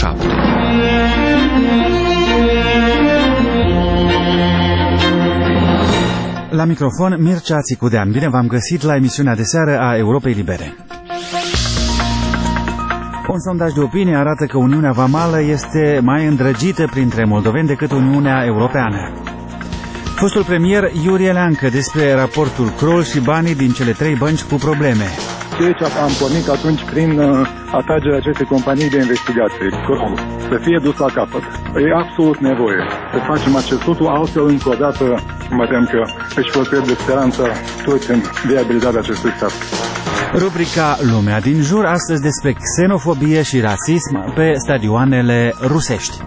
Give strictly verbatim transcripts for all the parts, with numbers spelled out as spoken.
șapte. La microfon Mircea Țicudean. Bine v-am găsit la emisiunea de seară a Europei Libere. Un sondaj de opinie arată că Uniunea Vamală este mai îndrăgită printre moldoveni decât Uniunea Europeană. Fostul premier Iurie Leancă despre raportul Kroll și banii din cele trei bănci cu probleme. Deci am pornit atunci prin uh, atragerea acestei companii de investigație, Kroll, să fie dus la capăt. E absolut nevoie să facem acest lucru, altfel încă o dată mă tem că își vor pierde speranța toți în viabilitatea acestui stat. Rubrica Lumea din jur, astăzi despre xenofobie și rasism pe stadioanele rusești.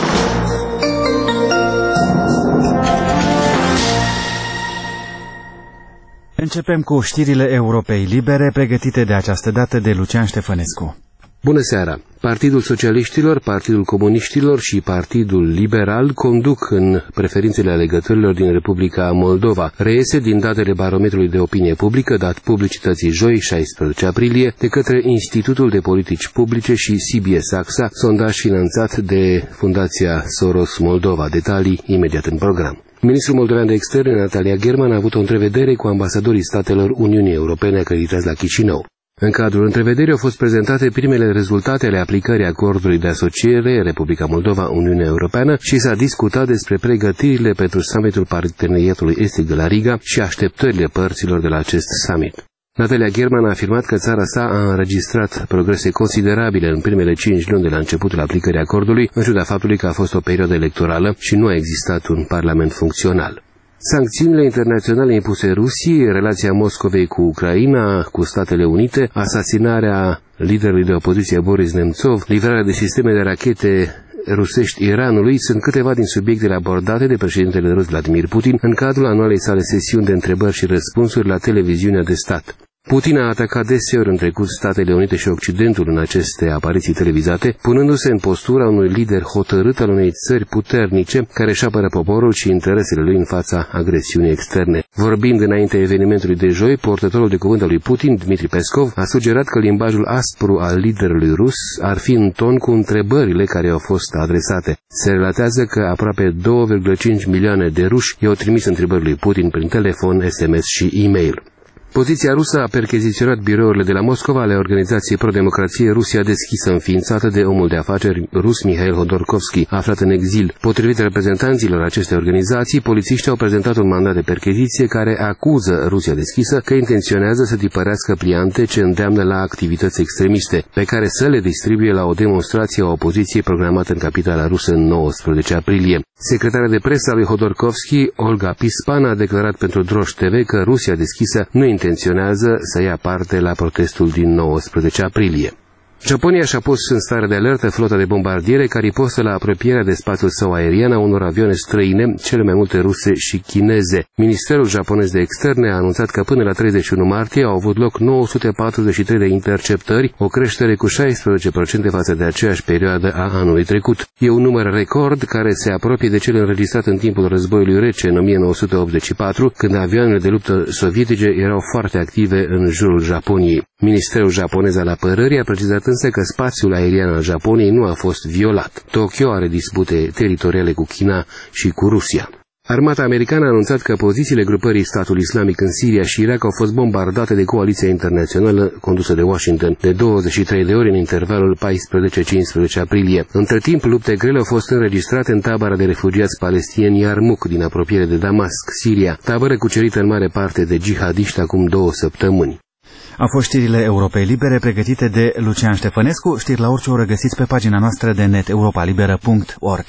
Începem cu știrile Europei Libere, pregătite de această dată de Lucian Ștefănescu. Bună seara! Partidul Socialiștilor, Partidul Comuniștilor și Partidul Liberal conduc în preferințele alegătorilor din Republica Moldova. Reiese din datele barometrului de opinie publică dat publicității joi, șaisprezece aprilie, de către Institutul de Politici Publice și C B S A X A, sondaj finanțat de Fundația Soros Moldova. Detalii imediat în program. Ministrul moldovean de externe, Natalia German, a avut o întrevedere cu ambasadorii statelor Uniunii Europene acreditați la Chișinău. În cadrul întrevederii au fost prezentate primele rezultate ale aplicării acordului de asociere Republica Moldova-Uniunea Europeană și s-a discutat despre pregătirile pentru summitul Parteneriatului Estic de la Riga și așteptările părților de la acest summit. Natalia German a afirmat că țara sa a înregistrat progrese considerabile în primele cinci luni de la începutul aplicării acordului, în ciuda faptului că a fost o perioadă electorală și nu a existat un parlament funcțional. Sancțiunile internaționale impuse Rusiei, relația Moscovei cu Ucraina, cu Statele Unite, asasinarea liderului de opoziție Boris Nemtsov, livrarea de sisteme de rachete rusești Iranului sunt câteva din subiectele abordate de președintele rus Vladimir Putin în cadrul anualei sale sesiuni de întrebări și răspunsuri la televiziunea de stat. Putin a atacat deseori în trecut Statele Unite și Occidentul în aceste apariții televizate, punându-se în postura unui lider hotărât al unei țări puternice care își apără poporul și interesele lui în fața agresiunii externe. Vorbind înainte evenimentului de joi, portătorul de cuvânt al lui Putin, Dmitri Peskov, a sugerat că limbajul aspru al liderului rus ar fi în ton cu întrebările care au fost adresate. Se relatează că aproape două virgulă cinci milioane de ruși i-au trimis întrebări lui Putin prin telefon, S M S și e-mail. Poziția rusă a percheziționat birourile de la Moscova ale organizației pro-democrație Rusia deschisă, înființată de omul de afaceri rus Mihail Hodorkovski, aflat în exil. Potrivit reprezentanților acestei organizații, polițiștii au prezentat un mandat de percheziție care acuză Rusia deschisă că intenționează să tipărească pliante ce îndeamnă la activități extremiste, pe care să le distribuie la o demonstrație a opoziției programată în capitala rusă în nouăsprezece aprilie. Secretara de presă a lui Hodorkovski, Olga Pispan, a declarat pentru Droș T V că Rusia deschisă nu intenționează să ia parte la protestul din nouăsprezece aprilie. Japonia și-a pus în stare de alertă flota de bombardiere care ripostă la apropierea de spațiul său aerian a unor avioane străine, cele mai multe ruse și chineze. Ministerul japonez de externe a anunțat că până la treizeci și unu martie au avut loc nouă sute patruzeci și trei de interceptări, o creștere cu șaisprezece la sută față de aceeași perioadă a anului trecut. E un număr record care se apropie de cel înregistrat în timpul războiului rece în o mie nouă sute optzeci și patru, când avioanele de luptă sovietice erau foarte active în jurul Japoniei. Ministerul japonez al apărării a precizat însă că spațiul aerian al Japoniei nu a fost violat. Tokyo are dispute teritoriale cu China și cu Rusia. Armata americană a anunțat că pozițiile grupării Statul Islamic în Siria și Irak au fost bombardate de coaliția internațională condusă de Washington de douăzeci și trei de ori în intervalul paisprezece cincisprezece aprilie. Între timp, lupte grele au fost înregistrate în tabăra de refugiați palestinieni Yarmouk din apropiere de Damasc, Siria, tabără cucerită în mare parte de jihadiști acum două săptămâni. Au fost știrile Europei Libere pregătite de Lucian Ștefănescu. Știri la orice oră găsiți pe pagina noastră de net europa liberă punct org.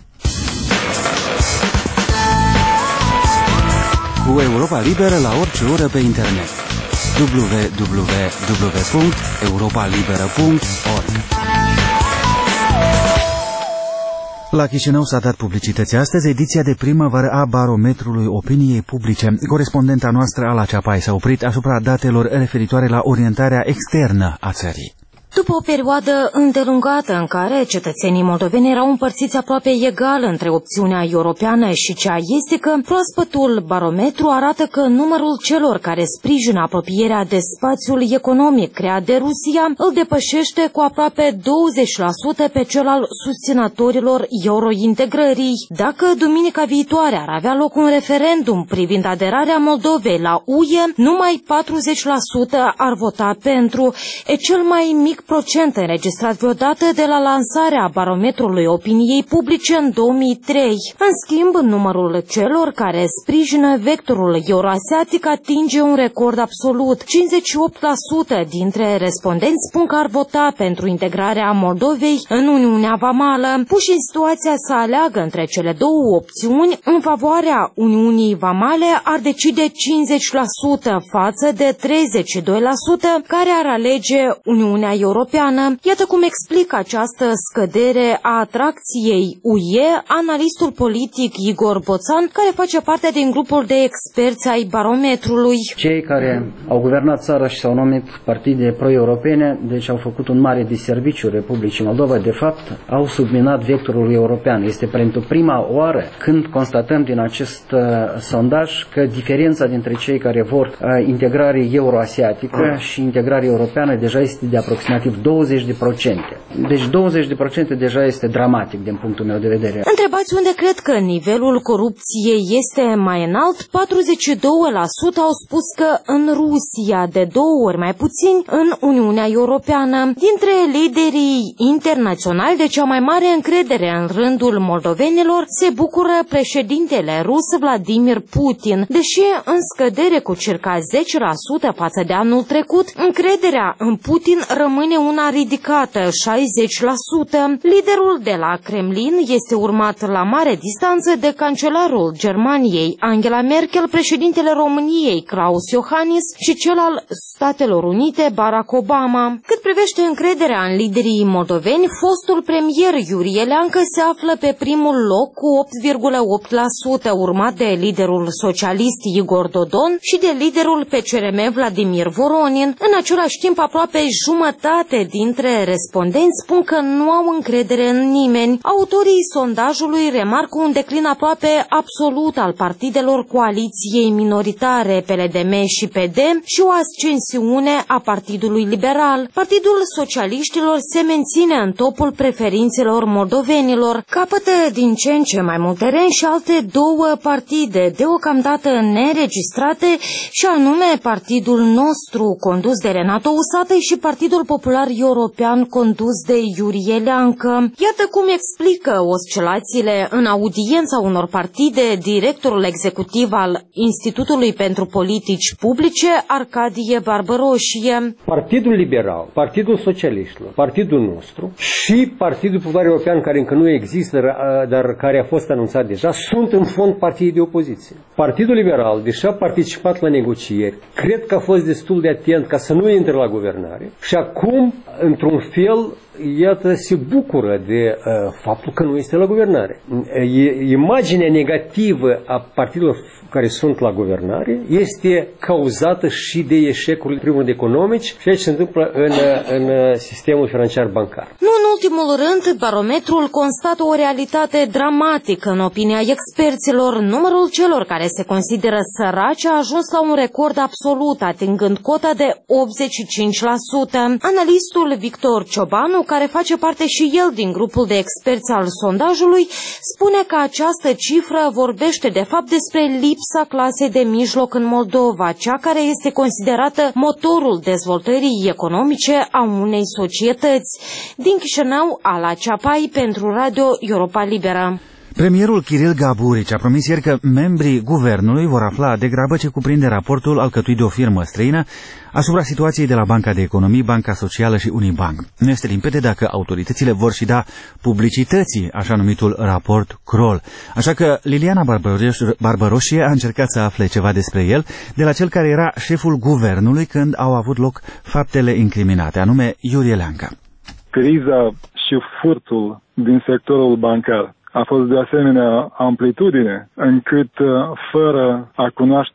Cu Europa Liberă la orice oră pe internet. w w w punct europa liberă punct org. La Chișinău s-a dat publicității astăzi ediția de primăvară a barometrului opiniei publice. Corespondenta noastră, Ala Ceapai, s-a oprit asupra datelor referitoare la orientarea externă a țării. După o perioadă îndelungată în care cetățenii moldoveni erau împărțiți aproape egal între opțiunea europeană și cea estică, proaspătul barometru arată că numărul celor care sprijină apropierea de spațiul economic creat de Rusia îl depășește cu aproape douăzeci la sută pe cel al susținătorilor eurointegrării. Dacă duminica viitoare ar avea loc un referendum privind aderarea Moldovei la U E, numai patruzeci la sută ar vota pentru. E cel mai mic procent înregistrat vreodată de la lansarea barometrului opiniei publice în două mii trei. În schimb, numărul celor care sprijină vectorul euroasiatic atinge un record absolut. cincizeci și opt la sută dintre respondenți spun că ar vota pentru integrarea Moldovei în Uniunea Vamală. Puși în situația să aleagă între cele două opțiuni, în favoarea Uniunii Vamale ar decide cincizeci la sută față de treizeci și doi la sută care ar alege Uniunea Europeană. Iată cum explică această scădere a atracției U E analistul politic Igor Boțan, care face parte din grupul de experți ai barometrului. Cei care au guvernat țara și s-au numit partide pro-europene, deci au făcut un mare diserviciu Republicii Moldova, de fapt au subminat vectorul european. Este pentru prima oară când constatăm din acest uh, sondaj că diferența dintre cei care vor uh, integrare euroasiatică și integrare europeană deja este de aproximativ douăzeci de procente. Deci douăzeci de procente deja este dramatic din punctul meu de vedere. Întrebați unde cred că nivelul corupției este mai înalt, patruzeci și doi la sută au spus că în Rusia, de două ori mai puțin în Uniunea Europeană. Dintre liderii internaționali de cea mai mare încredere în rândul moldovenilor se bucură președintele rus Vladimir Putin. Deși în scădere cu circa zece la sută față de anul trecut, încrederea în Putin rămâne una ridicată, șaizeci la sută. Liderul de la Kremlin este urmat la mare distanță de cancelarul Germaniei Angela Merkel, președintele României Klaus Iohannis și cel al Statelor Unite Barack Obama. Cât privește încrederea în liderii moldoveni, fostul premier Iurie Leancă se află pe primul loc cu opt virgulă opt la sută, urmat de liderul socialist Igor Dodon și de liderul P C R M Vladimir Voronin. În același timp, aproape jumătate dintre respondenți spun că nu au încredere în nimeni. Autorii sondajului remarcă un declin aproape absolut al partidelor coaliției minoritare P L D M și P D și o ascensiune a Partidului Liberal. Partidul Socialiștilor se menține în topul preferințelor moldovenilor. Capătă din ce în ce mai mult teren și alte două partide deocamdată neregistrate, și anume Partidul Nostru, condus de Renato Usatăi, și Partidul Popular European, condus de Iurie Leancă. Iată cum explică oscilațiile în audiența unor partide directorul executiv al Institutului pentru Politici Publice, Arcadie Barbăroșie. Partidul Liberal, Partidul Socialiștilor, Partidul Nostru și Partidul Popular European, care încă nu există, dar care a fost anunțat deja, sunt în fond partide de opoziție. Partidul Liberal, deși a participat la negocieri, cred că a fost destul de atent ca să nu intre la guvernare și acum, într-un fel, iată, se bucură de uh, faptul că nu este la guvernare. E, imaginea negativă a partidelor care sunt la guvernare este cauzată și de eșecul primul economici și ce se întâmplă în, în sistemul financiar bancar. Nu în ultimul rând, barometrul constată o realitate dramatică în opinia experților. Numărul celor care se consideră săraci a ajuns la un record absolut, atingând cota de optzeci și cinci la sută. Analistul Victor Ciobanu, care face parte și el din grupul de experți al sondajului, spune că această cifră vorbește de fapt despre lipsa clasei de mijloc în Moldova, cea care este considerată motorul dezvoltării economice a unei societăți. Din Chișinău, Ala Ceapai pentru Radio Europa Liberă. Premierul Kiril Gaburici a promis ieri că membrii guvernului vor afla degrabă ce cuprinde raportul alcătuit de o firmă străină asupra situației de la Banca de Economii, Banca Socială și Unibank. Nu este limpede dacă autoritățile vor și da publicității așa numitul raport Kroll. Așa că Liliana Barbăroșie a încercat să afle ceva despre el de la cel care era șeful guvernului când au avut loc faptele incriminate, anume Iurie Leancă. Criza și furtul din sectorul bancar a fost de asemenea amplitudine, încât, fără a cunoaște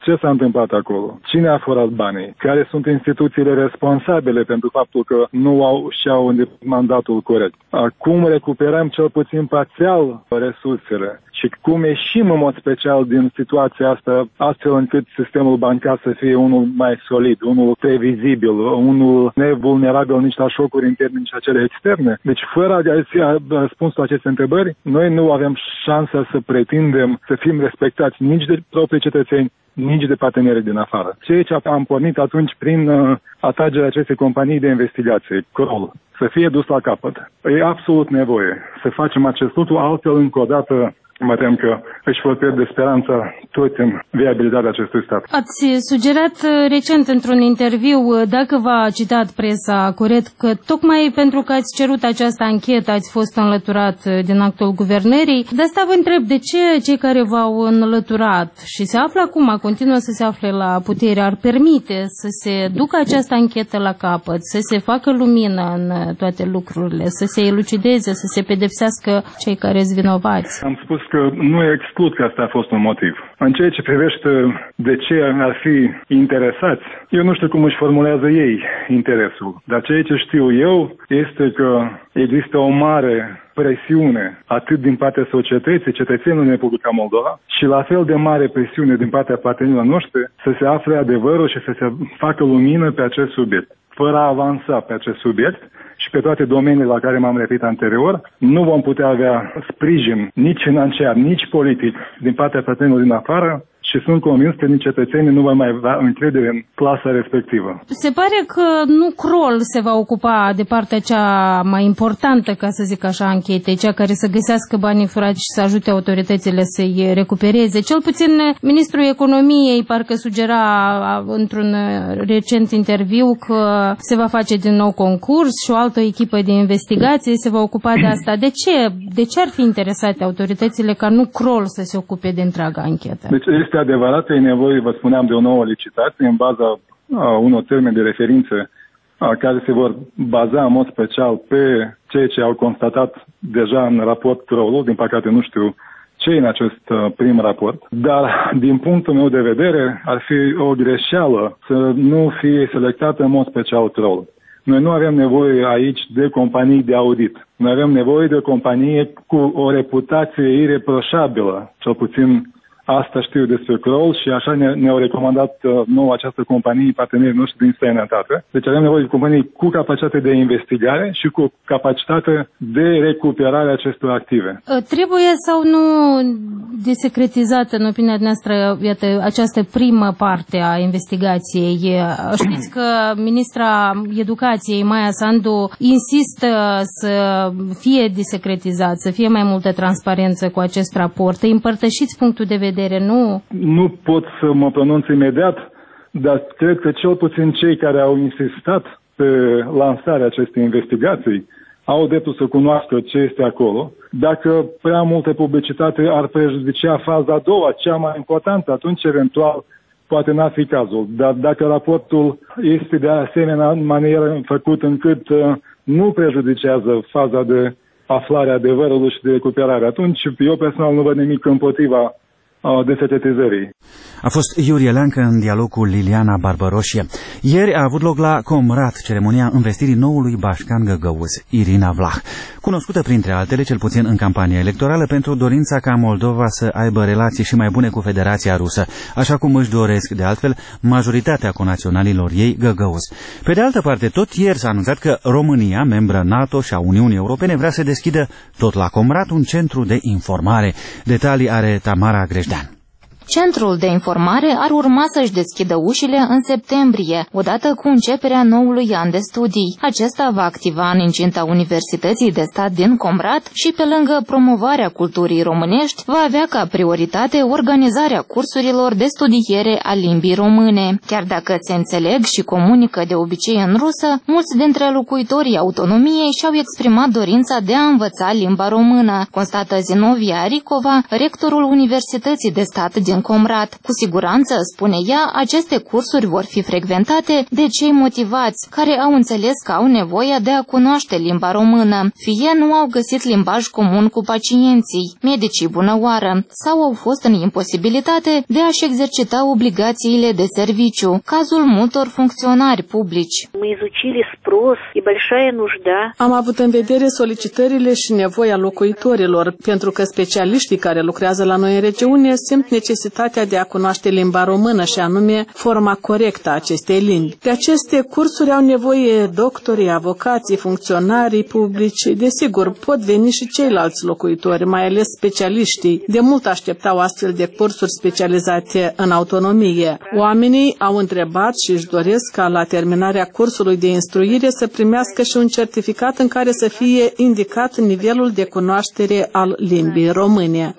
Ce s-a întâmplat acolo? Cine a furat banii? Care sunt instituțiile responsabile pentru faptul că nu au și-au îndeplinit mandatul corect? Cum recuperăm cel puțin parțial resursele? Și cum ieșim în mod special din situația asta astfel încât sistemul bancar să fie unul mai solid, unul previzibil, unul nevulnerabil nici la șocuri interne, nici la cele externe? Deci fără a găsi răspunsul la aceste întrebări, noi nu avem șansa să pretindem să fim respectați nici de proprii cetățeni, nici de partenerii din afară. Ceea ce am pornit atunci prin uh, atragerea acestei companii de investigație, Kroll, să fie dus la capăt. E absolut nevoie să facem acest lucru, altfel încă o dată mă tem că își vor pierde speranța toți în viabilitatea acestui stat. Ați sugerat recent într-un interviu, dacă v-a citat presa corect, că tocmai pentru că ați cerut această anchetă ați fost înlăturat din actul guvernării. De asta vă întreb, de ce cei care v-au înlăturat și se află acum, continuă să se afle la putere, ar permite să se ducă această anchetă la capăt, să se facă lumină în toate lucrurile, să se elucideze, să se pedepsească cei care sunt vinovați? Am spus că nu exclud că asta a fost un motiv. În ceea ce privește de ce ar fi interesați, eu nu știu cum își formulează ei interesul, dar ceea ce știu eu este că există o mare presiune atât din partea societății, cetățenilor din Republica Moldova și la fel de mare presiune din partea partenerilor noștri să se afle adevărul și să se facă lumină pe acest subiect. Fără a avansa pe acest subiect și pe toate domeniile la care m-am referit anterior, nu vom putea avea sprijin nici financiar, nici politic din partea partenerilor din afară și sunt convins că nici cetățenii nu vor mai avea încredere în clasa respectivă. Se pare că nu Kroll se va ocupa de partea cea mai importantă, ca să zic așa, anchetei, cea care să găsească banii furați și să ajute autoritățile să-i recupereze. Cel puțin ministrul economiei parcă sugera într-un recent interviu că se va face din nou concurs și o altă echipă de investigație se va ocupa de asta. De ce? De ce ar fi interesate autoritățile ca nu Kroll să se ocupe de întreaga anchetă? Deci este adevărat că e nevoie, vă spuneam, de o nouă licitație în baza a unor termeni de referință a, care se vor baza în mod special pe ceea ce au constatat deja în raport Kroll. Din păcate nu știu ce e în acest uh, prim raport, dar din punctul meu de vedere ar fi o greșeală să nu fie selectată în mod special Kroll. Noi nu avem nevoie aici de companii de audit. Noi avem nevoie de o companie cu o reputație ireproșabilă, cel puțin asta știu despre Kroll și așa ne, ne-au recomandat uh, nou această companie, partenerii noștri din străinătate. Deci avem nevoie de companii cu capacitate de investigare și cu capacitate de recuperare a acestor active. Trebuie sau nu desecretizată, în opinia noastră, iată, această primă parte a investigației? Știți că ministra Educației, Maia Sandu, insistă să fie desecretizat, să fie mai multă transparență cu acest raport. Îi împărtășiți punctul de vedere? Nu? Nu pot să mă pronunț imediat, dar cred că cel puțin cei care au insistat pe lansarea acestei investigații au dreptul să cunoască ce este acolo. Dacă prea multă publicitate ar prejudicia faza a doua, cea mai importantă, atunci eventual poate n-ar fi cazul. Dar dacă raportul este de asemenea manieră făcut încât uh, nu prejudicează faza de aflare a adevărului și de recuperare, atunci eu personal nu văd nimic împotriva desecretizării. A fost Iurie Leancă în dialog cu Liliana Barbăroșie. Ieri a avut loc la Comrat ceremonia învestirii noului bașcan găgăuz, Irina Vlah, cunoscută printre altele, cel puțin în campania electorală, pentru dorința ca Moldova să aibă relații și mai bune cu Federația Rusă, așa cum își doresc, de altfel, majoritatea conaționalilor ei găgăuzi. Pe de altă parte, tot ieri s-a anunțat că România, membră NATO și a Uniunii Europene, vrea să deschidă tot la Comrat un centru de informare. Detalii are Tamara Grejdean. Centrul de informare ar urma să-și deschidă ușile în septembrie, odată cu începerea noului an de studii. Acesta va activa în incinta Universității de Stat din Comrat și, pe lângă promovarea culturii românești, va avea ca prioritate organizarea cursurilor de studiere a limbii române. Chiar dacă se înțeleg și comunică de obicei în rusă, mulți dintre locuitorii autonomiei și-au exprimat dorința de a învăța limba română, constată Zinovia Aricova, rectorul Universității de Stat din Comrat. Cu siguranță, spune ea, aceste cursuri vor fi frecventate de cei motivați, care au înțeles că au nevoie de a cunoaște limba română, fie nu au găsit limbaj comun cu pacienții, medicii bunăoară, sau au fost în imposibilitate de a-și exercita obligațiile de serviciu, cazul multor funcționari publici. Am avut în vedere solicitările și nevoia locuitorilor, pentru că specialiștii care lucrează la noi în regiune simt necesitatea de a cunoaște limba română și anume forma corectă a acestei limbi. De aceste cursuri au nevoie doctorii, avocații, funcționarii publici. Desigur, pot veni și ceilalți locuitori, mai ales specialiștii. De mult așteptau astfel de cursuri specializate în autonomie. Oamenii au întrebat și își doresc ca la terminarea cursului de instruire să primească și un certificat în care să fie indicat nivelul de cunoaștere al limbii române.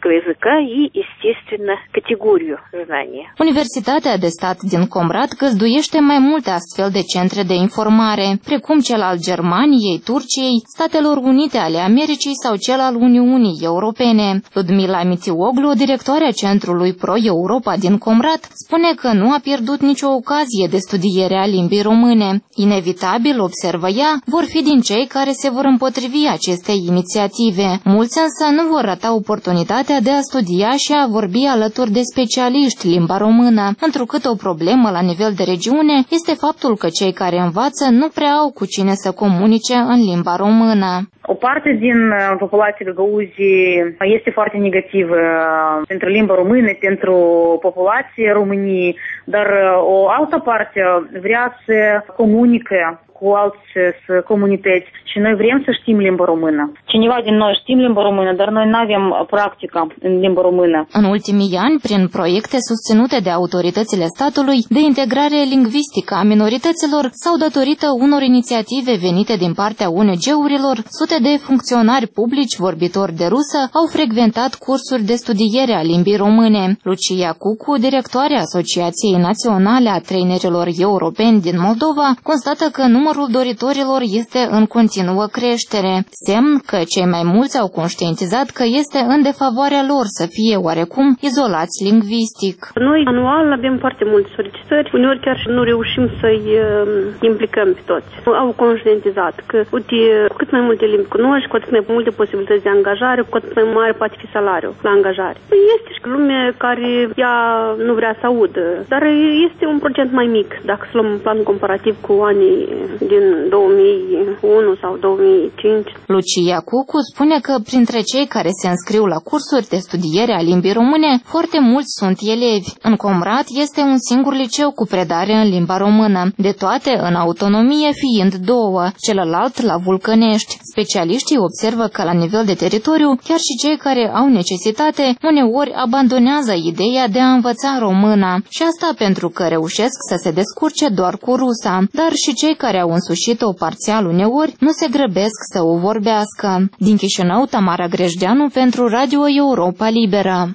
Universitatea de stat din Comrat găzduiește mai multe astfel de centre de informare, precum cel al Germaniei, Turciei, Statelor Unite ale Americii sau cel al Uniunii Europene. Ludmila Mitioglu, directoarea Centrului Pro-Europa din Comrat, spune că nu a pierdut nicio ocazie de studiere a limbii române. Inevitabil, observă ea, vor fi din cei care se vor împotrivi acestei inițiative. Mulți însă nu vor rata oportunitatea de a studia și a vorbi alături de specialiști limba română, întrucât o problemă la nivel de regiune este faptul că cei care învață nu prea au cu cine să comunice în limba română. O parte din populația Găgăuzii este foarte negativă pentru limba română, pentru populația României, dar o altă parte vrea să comunice cu alți comunități și noi vrem să știm limba română. Cineva din noi știm limba română, dar noi nu avem practică în limba română. În ultimii ani, prin proiecte susținute de autoritățile statului de integrare lingvistică a minorităților sau datorită unor inițiative venite din partea O N G-urilor, sute de funcționari publici vorbitori de rusă au frecventat cursuri de studiere a limbii române. Lucia Cucu, directoarea Asociației Naționale a Trainerilor Europeni din Moldova, constată că numărul doritorilor este în continuă creștere, semn că cei mai mulți au conștientizat că este în defavoarea lor să fie oarecum izolați lingvistic. Noi anual avem foarte multe solicitări, uneori chiar și nu reușim să-i uh, implicăm pe toți. Au conștientizat că, uite, cu cât mai multe limbi cunoști, cu atât mai multe posibilități de angajare, cu atât mai mare poate fi salariul la angajare. Este și lume care ea nu vrea să audă, dar este un procent mai mic dacă să luăm un plan comparativ cu anii din două mii unu sau două mii cinci. Lucia Cucu spune că printre cei care se înscriu la cursuri de studiere a limbii române, foarte mulți sunt elevi. În Comrat este un singur liceu cu predare în limba română, de toate în autonomie fiind două, celălalt la Vulcănești. Specialiștii observă că la nivel de teritoriu, chiar și cei care au necesitate, uneori abandonează ideea de a învăța româna. Și asta pentru că reușesc să se descurce doar cu rusa, dar și cei care au însușit-o parțial uneori nu se grăbesc să o vorbească. Din Chișinău, Tamara Grejdeanu pentru Radio Europa Liberă.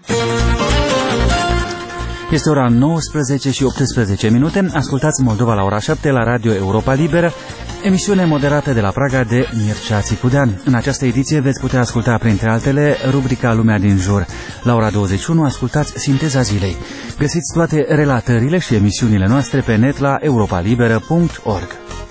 Este ora nouăsprezece și optsprezece minute. Ascultați Moldova la ora șapte la Radio Europa Liberă, emisiune moderată de la Praga de Mircea Țicudean. În această ediție veți putea asculta, printre altele, rubrica Lumea din jur. La ora douăzeci și unu ascultați Sinteza zilei. Găsiți toate relatările și emisiunile noastre pe net la europalibera punct org.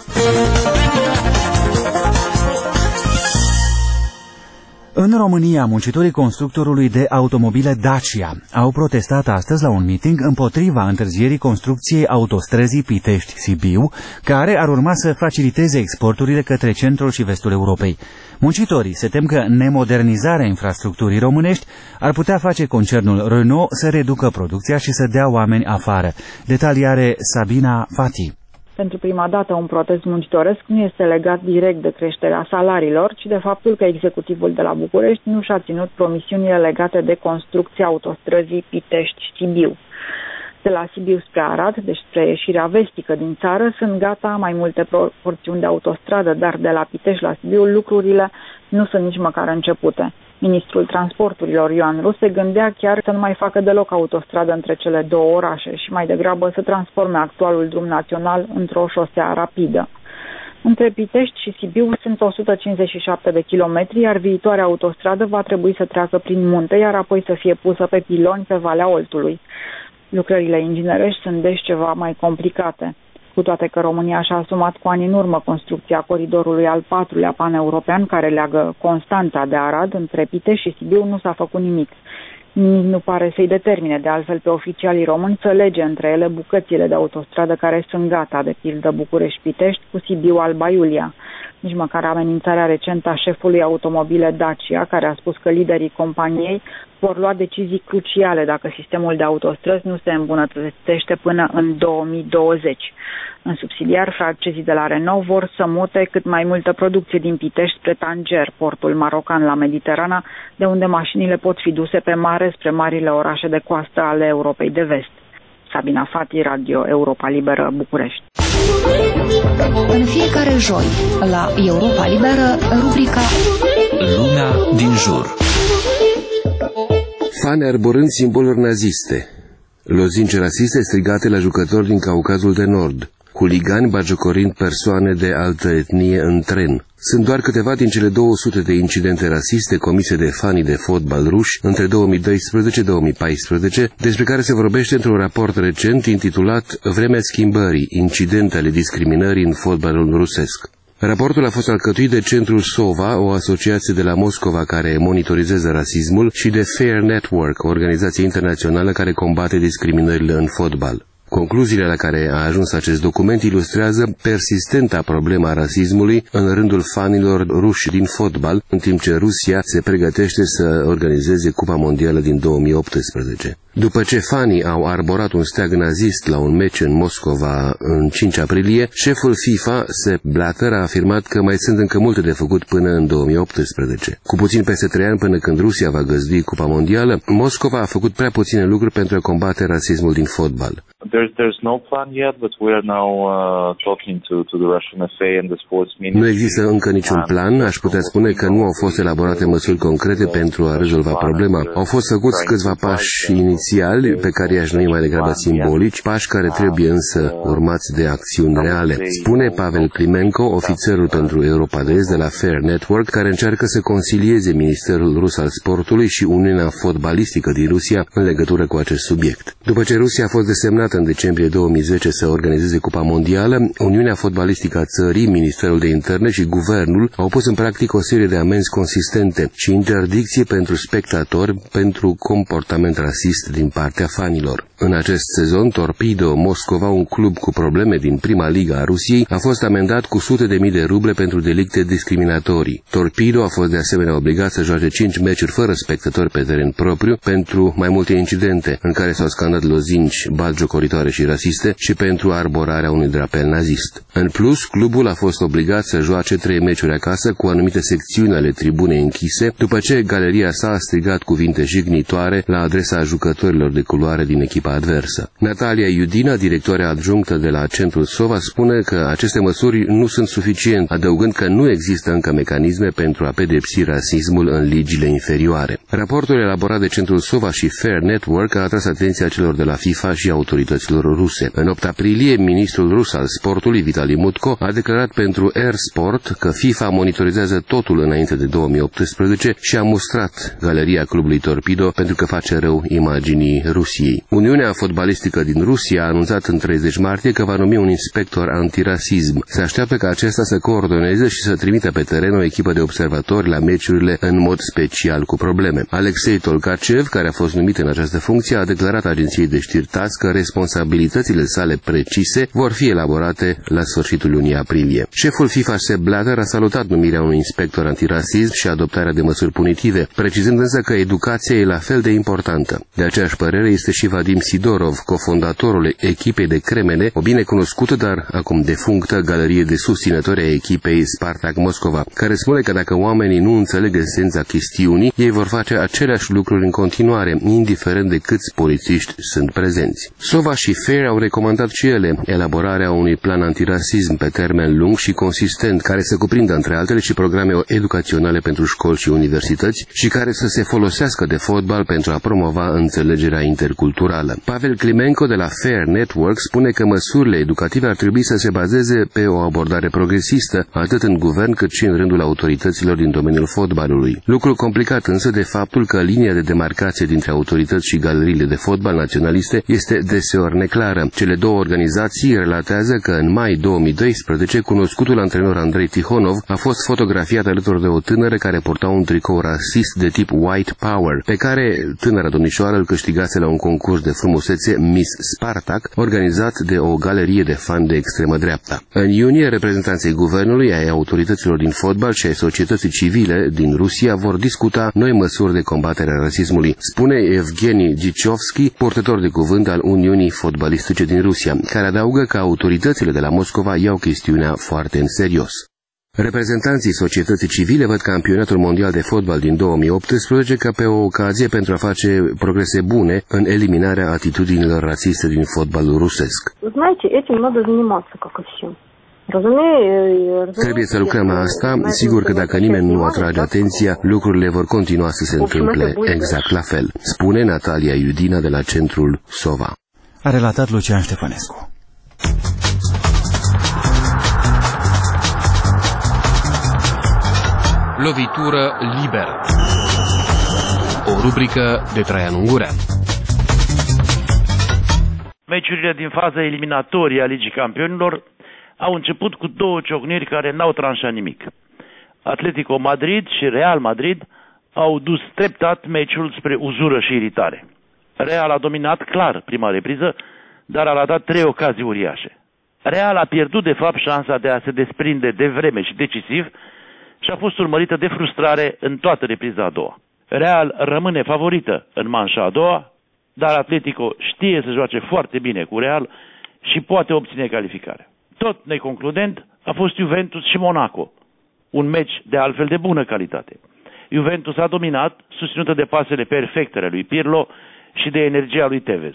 În România, muncitorii constructorului de automobile Dacia au protestat astăzi la un meeting împotriva întârzierii construcției autostrăzii Pitești-Sibiu, care ar urma să faciliteze exporturile către centrul și vestul Europei. Muncitorii se tem că nemodernizarea infrastructurii românești ar putea face concernul Renault să reducă producția și să dea oameni afară. Detalii are Sabina Fati. Pentru prima dată, un protest muncitoresc nu este legat direct de creșterea salariilor, ci de faptul că executivul de la București nu și-a ținut promisiunile legate de construcția autostrăzii Pitești-Sibiu. De la Sibiu spre Arad, deci spre ieșirea vestică din țară, sunt gata mai multe porțiuni de autostradă, dar de la Pitești la Sibiu lucrurile nu sunt nici măcar începute. Ministrul Transporturilor Ioan Rus se gândea chiar să nu mai facă deloc autostradă între cele două orașe și mai degrabă să transforme actualul drum național într-o șosea rapidă. Între Pitești și Sibiu sunt o sută cincizeci și șapte de kilometri, iar viitoarea autostradă va trebui să treacă prin munte, iar apoi să fie pusă pe piloni pe Valea Oltului. Lucrările inginerești sunt deci ceva mai complicate. Cu toate că România și-a asumat cu ani în urmă construcția coridorului al patrulea pan-european care leagă Constanța de Arad, între Pitești și Sibiu nu s-a făcut nimic. Nimic nu pare să-i determine de altfel pe oficialii români să lege între ele bucățile de autostradă care sunt gata, de pildă București-Pitești cu Sibiu-Alba Iulia. Nici măcar amenințarea recentă a șefului automobile Dacia, care a spus că liderii companiei vor lua decizii cruciale dacă sistemul de autostrăzi nu se îmbunătățește până în două mii douăzeci. În subsidiar, francezii de la Renault vor să mute cât mai multă producție din Pitești spre Tanger, portul marocan la Mediterana, de unde mașinile pot fi duse pe mare spre marile orașe de coastă ale Europei de Vest. Sabina Fati, Radio Europa Liberă, București. În fiecare joi, la Europa Liberă, rubrica Lumea din jur. Fani arborând simboluri naziste, lozinci rasiste strigate la jucători din Caucazul de Nord, huligani bagiocorind persoane de altă etnie în tren. Sunt doar câteva din cele două sute de incidente rasiste comise de fanii de fotbal ruși între două mii doisprezece - două mii paisprezece, despre care se vorbește într-un raport recent intitulat Vremea schimbării, incidente ale discriminării în fotbalul rusesc. Raportul a fost alcătuit de Centrul SOVA, o asociație de la Moscova care monitorizează rasismul, și de Fair Network, o organizație internațională care combate discriminările în fotbal. Concluziile la care a ajuns acest document ilustrează persistenta problema rasismului în rândul fanilor ruși din fotbal, în timp ce Rusia se pregătește să organizeze Cupa Mondială din două mii optsprezece. După ce fanii au arborat un steag nazist la un meci în Moscova în cinci aprilie, șeful FIFA, Sepp Blatter, a afirmat că mai sunt încă multe de făcut până în două mii optsprezece. Cu puțin peste trei ani până când Rusia va găzdui Cupa Mondială, Moscova a făcut prea puține lucruri pentru a combate rasismul din fotbal. There's, there's no plan yet, but we are now uh, talking to, to the Russian F A and the sports ministry. Nu există încă niciun plan, aș putea spune că nu au fost elaborate măsuri concrete pentru a rezolva problema. Au fost făcuți câțiva pași inițiali, pe care i-aș numi mai degrabă simbolici, pași care trebuie însă urmați de acțiuni reale. Spune Pavel Klimenko, ofițerul pentru Europa de Est de la Fair Network, care încearcă să concilieze Ministerul Rus al Sportului și Uniunea Fotbalistică din Rusia în legătură cu acest subiect. După ce Rusia a fost desemnată în decembrie două mii zece să organizeze Cupa Mondială, Uniunea Fotbalistică a țării, Ministerul de Interne și Guvernul au pus în practică o serie de amenzi consistente și interdicții pentru spectatori pentru comportament rasist din partea fanilor. În acest sezon, Torpedo Moscova, un club cu probleme din prima ligă a Rusiei, a fost amendat cu sute de mii de ruble pentru delicte discriminatorii. Torpedo a fost de asemenea obligat să joace cinci meciuri fără spectatori pe teren propriu pentru mai multe incidente în care s-au scandat lozinci batjocoritoare și rasiste și pentru arborarea unui drapel nazist. În plus, clubul a fost obligat să joace trei meciuri acasă cu anumite secțiuni ale tribunei închise, după ce galeria sa a strigat cuvinte jignitoare la adresa jucătorilor de culoare din echipa adversă. Natalia Iudina, directoarea adjunctă de la Centrul SOVA, spune că aceste măsuri nu sunt suficiente, adăugând că nu există încă mecanisme pentru a pedepsi rasismul în ligile inferioare. Raportul elaborat de Centrul SOVA și Fair Network a atras atenția celor de la FIFA și autorităților ruse. În opt aprilie, ministrul rus al sportului, Vitali Mutko, a declarat pentru Air Sport că FIFA monitorizează totul înainte de două mii optsprezece și a mustrat galeria clubului Torpedo pentru că face rău imaginii Rusiei. Uniunea Fotbalistică din Rusia a anunțat în treizeci martie că va numi un inspector antirasism. Se așteaptă ca acesta să coordoneze și să trimită pe teren o echipă de observatori la meciurile în mod special cu probleme. Alexei Tolkachev, care a fost numit în această funcție, a declarat agenției de știri T A S că responsabilitățile sale precise vor fi elaborate la sfârșitul lunii aprilie. Șeful FIFA, Sepp Blatter, a salutat numirea unui inspector antirasism și adoptarea de măsuri punitive, precizând însă că educația e la fel de importantă. De aceeași părere este și Vadim Sidorov, cofondatorul echipei de Cremene, o binecunoscută, dar acum defunctă, galerie de susținători a echipei Spartak Moscova, care spune că dacă oamenii nu înțeleg esența chestiunii, ei vor face aceleași lucruri în continuare, indiferent de câți polițiști sunt prezenți. SOVA și Fair au recomandat și ele elaborarea unui plan antirasism pe termen lung și consistent, care să cuprindă între altele și programe educaționale pentru școli și universități și care să se folosească de fotbal pentru a promova înțelegerea interculturală. Pavel Klimenko de la Fair Network spune că măsurile educative ar trebui să se bazeze pe o abordare progresistă, atât în guvern cât și în rândul autorităților din domeniul fotbalului. Lucru complicat însă de faptul că linia de demarcație dintre autorități și galeriile de fotbal naționaliste este deseori neclară. Cele două organizații relatează că în mai două mii doisprezece cunoscutul antrenor Andrei Tihonov a fost fotografiat alături de o tânără care purta un tricou rasist de tip White Power, pe care tânăra domnișoară îl câștigase la un concurs de frumusețe Miss Spartak, organizat de o galerie de fani de extremă dreapta. În iunie, reprezentanții guvernului, ai autorităților din fotbal și ai societății civile din Rusia vor discuta noi măsuri de combatere a rasismului, spune Evgeni Gichovski, purtător de cuvânt al Uniunii Fotbalistice din Rusia, care adaugă că autoritățile de la Moscova iau chestiunea foarte în serios. Reprezentanții societății civile văd campionatul mondial de fotbal din două mii optsprezece ca pe o ocazie pentru a face progrese bune în eliminarea atitudinilor rasiste din fotbalul rusesc. Trebuie să lucrăm la asta. Sigur că dacă nimeni nu atrage atenția, lucrurile vor continua să se întâmple exact la fel, spune Natalia Iudina de la Centrul Sova. A relatat Lucian Ștefănescu. Lovitură liberă. O rubrică de Traian Ungurean. Meciurile din faza eliminatorie a Ligii Campionilor au început cu două ciocniri care n-au tranșat nimic. Atletico Madrid și Real Madrid au dus treptat meciul spre uzură și iritare. Real a dominat clar prima repriză, dar a ratat trei ocazii uriașe. Real a pierdut de fapt șansa de a se desprinde de vreme și decisiv și a fost urmărită de frustrare în toată repriza a doua. Real rămâne favorită în manșa a doua, dar Atletico știe să joace foarte bine cu Real și poate obține calificarea. Tot neconcludent a fost Juventus și Monaco, un meci de altfel de bună calitate. Juventus a dominat, susținută de pasele perfecte ale lui Pirlo și de energia lui Tevez.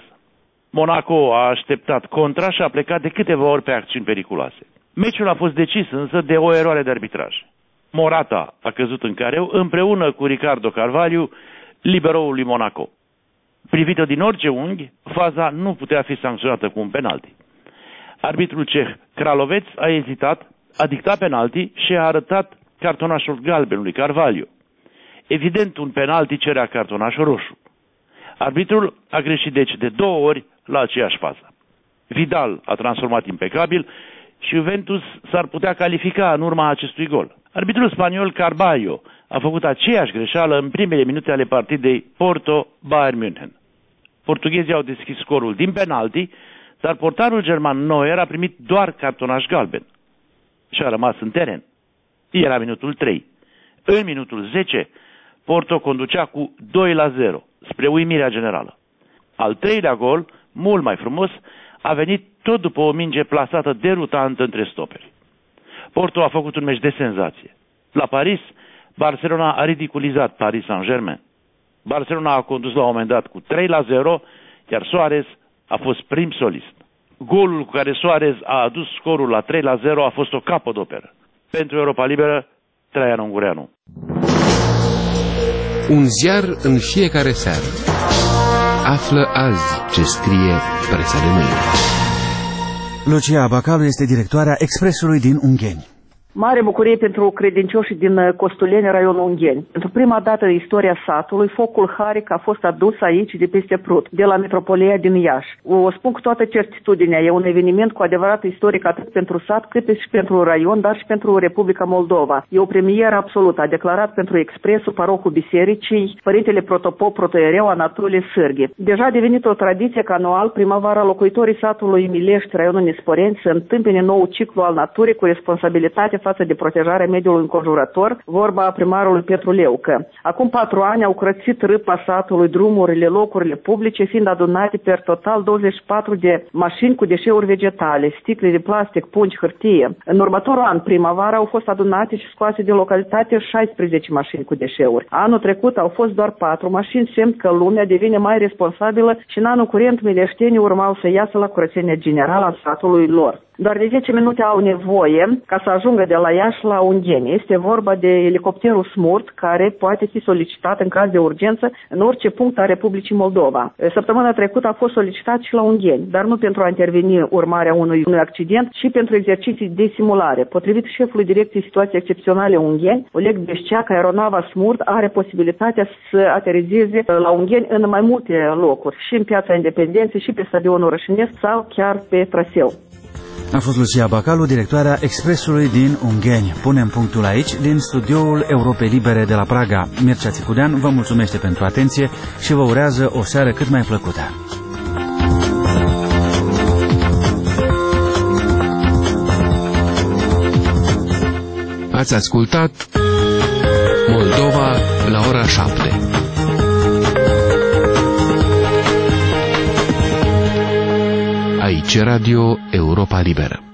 Monaco a așteptat contra și a plecat de câteva ori pe acțiuni periculoase. Meciul a fost decis însă de o eroare de arbitraj. Morata a căzut în careu împreună cu Ricardo Carvalho, liberoul lui Monaco. Privită din orice unghi, faza nu putea fi sancționată cu un penalti. Arbitrul ceh Kraloveț a ezitat, a dictat penalti și a arătat cartonașul galben lui Carvalho. Evident, un penalti cerea cartonaș roșu. Arbitrul a greșit deci de două ori la aceeași fază. Vidal a transformat impecabil și Juventus s-ar putea califica în urma acestui gol. Arbitrul spaniol Carballo a făcut aceeași greșeală în primele minute ale partidei Porto-Bayern München. Portughezii au deschis scorul din penalti, dar portarul german Neuer a primit doar cartonaș galben și a rămas în teren. Era minutul trei. În minutul zece, Porto conducea cu doi la zero, spre uimirea generală. Al treilea gol, mult mai frumos, a venit tot după o minge plasată derutantă între stoperi. Porto a făcut un meci de senzație. La Paris, Barcelona a ridiculizat Paris Saint-Germain. Barcelona a condus la un moment dat cu trei la zero, iar Suarez a fost prim solist. Golul cu care Suarez a adus scorul la trei la zero a fost o capodoperă. Pentru Europa Liberă, Traian Ungureanu. Un ziar în fiecare seară. Află azi ce scrie presa de mâine. Lucia Abacalu este directoarea Expresului din Ungheni. Mare bucurie pentru credincioșii din Costuleni, raionul Ungheni. Pentru prima dată în istoria satului, focul Haric a fost adus aici de peste Prut, de la metropolia din Iași. O spun cu toată certitudinea, e un eveniment cu adevărat istoric atât pentru sat cât și pentru raion, dar și pentru Republica Moldova. E o premieră absolută, a declarat pentru Expresul parohul bisericii, părintele protopop protoiereu Anatolie Sârghi. Deja a devenit o tradiție că anual, primăvara, locuitorii satului Milești, raionul Nisporeni, să întâmpine nou ciclu al naturii cu responsabilitate față de protejarea mediului înconjurător, vorba primarului Petru Leucă. Acum patru ani au curățit râpa satului, drumurile, locurile publice, fiind adunate per total douăzeci și patru de mașini cu deșeuri vegetale, sticle de plastic, pungi, hârtie. În următorul an, primăvara, au fost adunate și scoase din localitate șaisprezece mașini cu deșeuri. Anul trecut au fost doar patru mașini, semn că lumea devine mai responsabilă și în anul curent mileștenii urmau să iasă la curățenia generală a satului lor. Doar de zece minute au nevoie ca să ajungă de la Iași la Ungheni. Este vorba de elicopterul Smurt, care poate fi solicitat în caz de urgență în orice punct a Republicii Moldova. Săptămâna trecută a fost solicitat și la Ungheni, dar nu pentru a interveni urmarea unui, unui accident, ci pentru exerciții de simulare. Potrivit șefului Direcției Situații Excepționale Ungheni, Oleg Beșceac, aeronava Smurt are posibilitatea să aterizeze la Ungheni în mai multe locuri, și în Piața Independenței, și pe stadionul Rășinesc sau chiar pe traseu. A fost Lucia Bacalu, directoarea Expresului din Ungheni. Punem punctul aici, din studioul Europei Libere de la Praga. Mircea Țicudean vă mulțumește pentru atenție și vă urează o seară cât mai plăcută. Ați ascultat Moldova la ora șapte. Aici Radio Europa Liberă.